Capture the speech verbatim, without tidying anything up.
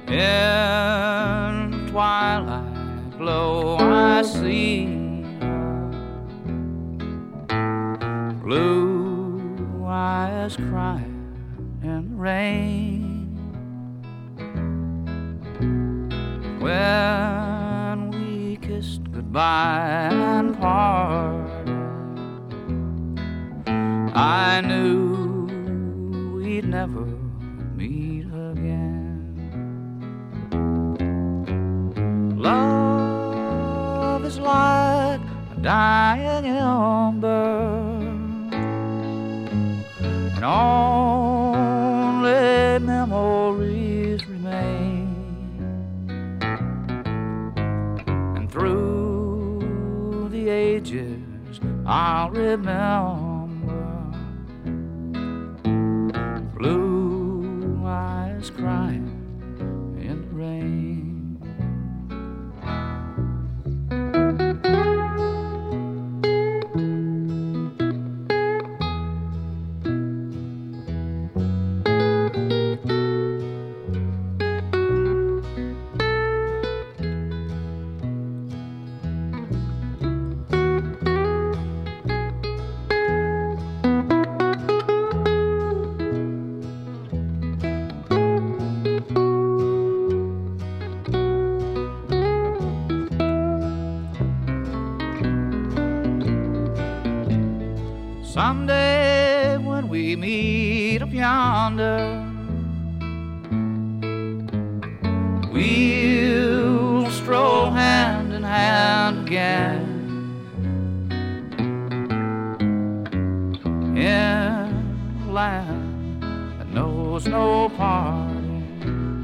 In the twilight glow I see blue eyes crying in the rain. When we kissed goodbye and parted, I knew we'd never meet again. Love is like a dying ember, and only memories remain. And through the ages I'll remember blue eyes crying in the rain. Someday when we meet up yonder, we'll stroll hand in hand again in a land that knows no parting.